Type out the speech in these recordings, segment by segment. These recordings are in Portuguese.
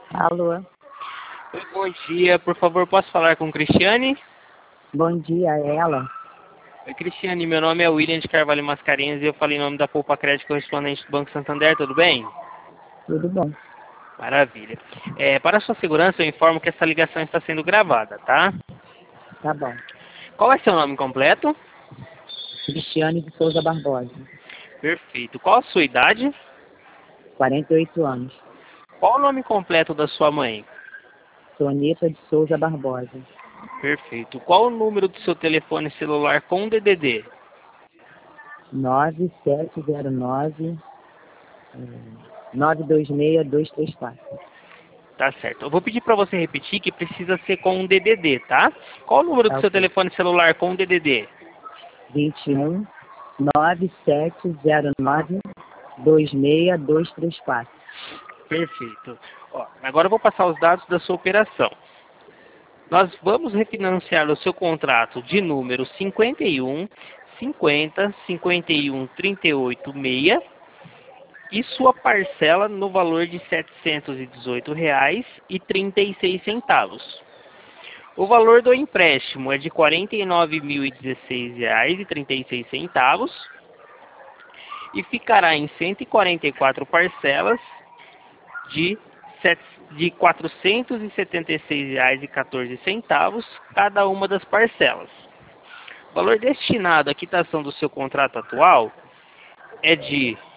Alô, Oi, bom dia. Por favor, posso falar com Cristiane? bom dia, é ela? Oi, Cristiane. Meu nome é William de Carvalho Mascarenhas e eu falei em nome da Poupa Crédito correspondente do Banco Santander. Tudo bem? Tudo bom? Maravilha. Para a sua segurança, eu informo que essa ligação está sendo gravada, tá? Tá bom. Qual é seu nome completo? Cristiane de Souza Barbosa, Perfeito. Qual a sua idade? 48 anos. Qual o nome completo da sua mãe? Sonita de Souza Barbosa, Perfeito. Qual o número do seu telefone celular com DDD? 9709 926234. Tá certo. Eu vou pedir para você repetir que precisa ser com um DDD, tá? Qual o número Tá do seu ok. telefone celular com DDD? 21 9709 26234. Perfeito. Ó, agora eu vou passar os dados da sua operação. Nós vamos refinanciar o seu contrato de número 51 50 51 38 6 e sua parcela no valor de R$ 718,36. O valor do empréstimo é de R$ 49.016,36 e ficará em 144 parcelas de R$ 476,14 cada uma das parcelas. O valor destinado à quitação do seu contrato atual é de R$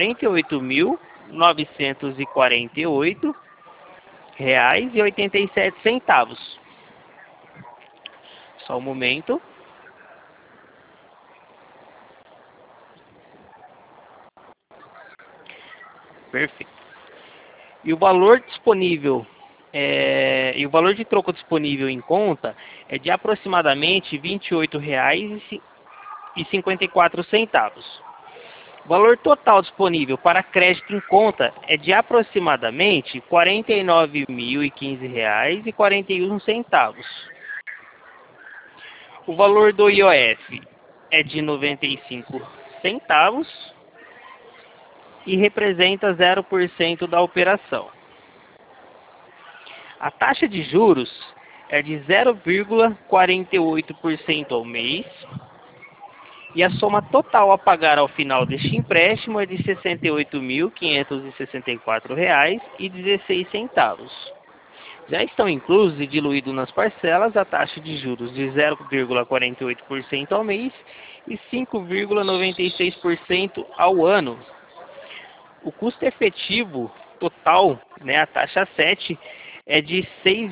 48.948,87. Só um momento. Perfeito. E o valor disponível e o valor de troco disponível em conta é de aproximadamente R$ 28,54. O valor total disponível para crédito em conta é de aproximadamente R$ 49.015,41. O valor do IOF é de 95 centavos e representa 0% da operação. A taxa de juros é de 0,48% ao mês e a soma total a pagar ao final deste empréstimo é de R$ 68.564,16. Já estão inclusos e diluídos nas parcelas a taxa de juros de 0,48% ao mês e 5,96% ao ano. O custo efetivo total, né, a taxa 7, é de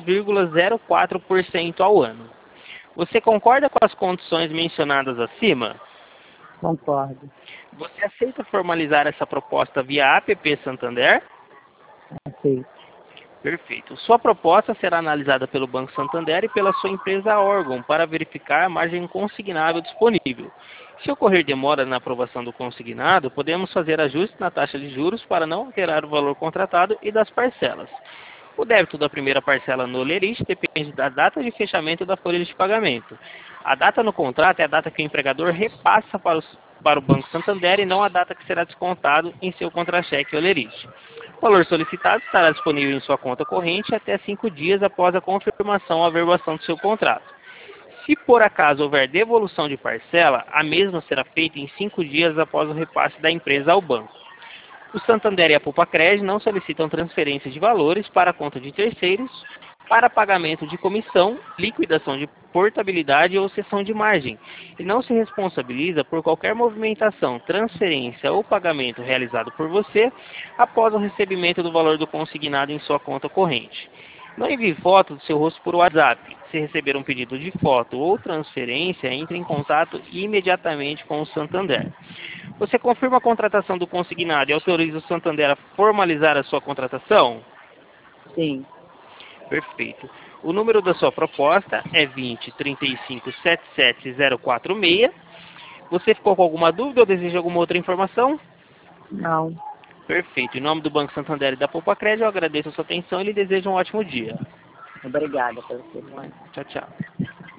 6,04% ao ano. Você concorda com as condições mencionadas acima? Concordo. Você aceita formalizar essa proposta via APP Santander? Aceito. Perfeito. Sua proposta será analisada pelo Banco Santander e pela sua empresa órgão para verificar a margem consignável disponível. Se ocorrer demora na aprovação do consignado, podemos fazer ajustes na taxa de juros para não alterar o valor contratado e das parcelas. O débito da primeira parcela no Lerite depende da data de fechamento da folha de pagamento. A data no contrato é a data que o empregador repassa para o Banco Santander e não a data que será descontado em seu contra-cheque ou Lerite. O valor solicitado estará disponível em sua conta corrente até 5 dias após a confirmação ou averbação do seu contrato. Se por acaso houver devolução de parcela, a mesma será feita em 5 dias após o repasse da empresa ao banco. O Santander e a Poupa Crédito não solicitam transferência de valores para a conta de terceiros para pagamento de comissão, liquidação de portabilidade ou cessão de margem, e não se responsabiliza por qualquer movimentação, transferência ou pagamento realizado por você após o recebimento do valor do consignado em sua conta corrente. Não envie foto do seu rosto por WhatsApp. Se receber um pedido de foto ou transferência, entre em contato imediatamente com o Santander. Você confirma a contratação do consignado e autoriza o Santander a formalizar a sua contratação? Sim. Perfeito. O número da sua proposta é 20 35 77 046. Você ficou com alguma dúvida ou deseja alguma outra informação? Não. Perfeito. Em nome do Banco Santander e da Poupa Crédito, eu agradeço a sua atenção e lhe desejo um ótimo dia. Obrigada pelo seu tempo. Tchau, tchau.